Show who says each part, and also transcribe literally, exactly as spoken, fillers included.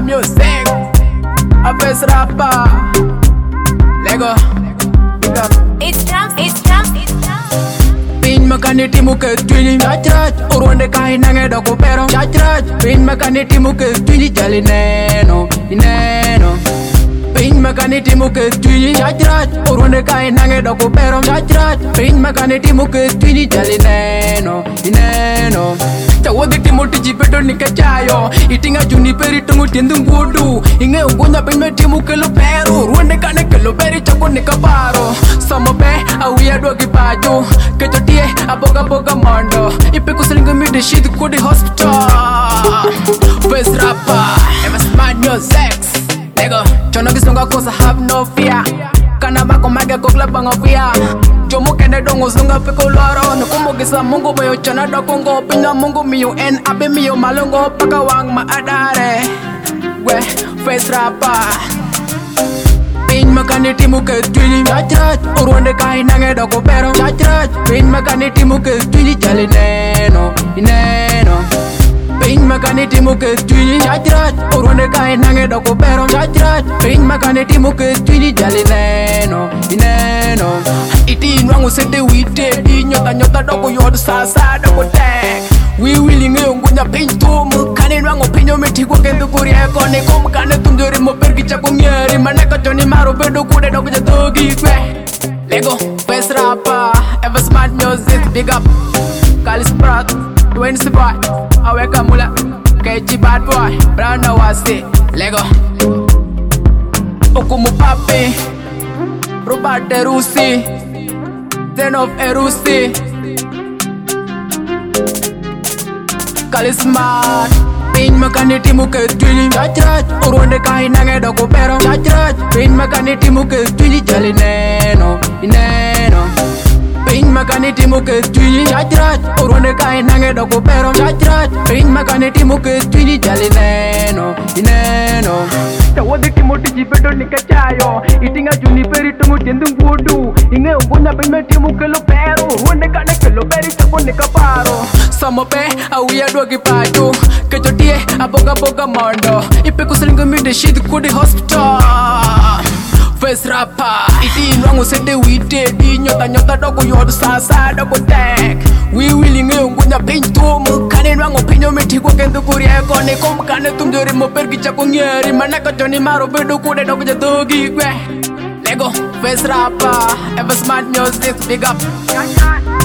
Speaker 1: music, a best rapper. Lego,
Speaker 2: It's drums, it's drums, it's drums.
Speaker 1: Pin makaniti muke twini chachrach, urwande kai nange doko pero chachrach. Pin makaniti muke twini jali neno, neno. Pin makaniti muke twini chachrach, urwande kai nange doko pero chachrach. Pin makaniti muke twini jali neno, neno. Chawadi timuti jipeto nikachayo, itinga juni peri tungu tiendu ngudu. Inge ungunya pin me timu kelo pero, urwande kane kelo peri chako nikaparo. Sama pe awiya dogi paju, kechotie aboga boga mondo. Ipe kusalinga mi de shit kudi hospital. Best rapper, ever smart music. Lego, chono kisonga kosa have no fear. Kana bako mage kokla bango fear. Jomo kende dongo zunga peko loro. Nukumo kisa mungu boyo chana dokongo. Pinya mungu miyo en abe miyo malongo. Paka wang maadare. We, face rapper. Pin makaniti muke twini chachrach, urwande kai nange doko pero chachrach. Pin makaniti muke twini jali neno, neno. Pin makaniti muke twini chachrach, urwande kai nange doko pero chachrach. Pin makaniti muke twini jali neno, neno. Iti nwangu sete wite di nyota nyota doko yodu sasa doko tek. We willing e ungunya pinch tumu kane nwangu pinyo meti kwa kendu kuri eko ne kum kane tumjori mo pergi chako nyeri maneka joni maro bedo kude doko jatogi kwe. Lego, best rapper, ever smart music, big up. Kali Sprat, Twins boy, aweka mula, Kechi bad boy, Brown Awasi. Lego, Okumu papi, Robert Erusi, Zenov Erusi. Kali Smart, Pin makaniti muke twini chachrach, urwande kai nange doko pero chachrach. Pin makaniti muke twini jali neno, neno. Pin makaniti muke twini chachrach, urwande kai nange doko pero chachrach. Pin makaniti muke twini jali neno, neno. Chawadi timoti jipeto nikachayo, itinga juni peri tungu tiendu ngudu. Inge ungunya pime timu kelo pero, urwande kane kelo peri chako nikaparo. Sama pe awiya dogi paju, kechotie aboga boga mondo. Ipe kusalinga mi de shit kudi hospital. Face rapper, iti nwangu sete wite di nyota nyota doko yodu sasa doko tek. We willing e ungunya pinch tumu kane nwangu pinyo meti kwa kendu kuri eko ne kum kane tumjori mo pergi chako nyeri maneka joni maro bedo kude doko jatogi kwe. Lego, face rapper, ever smart music, big up.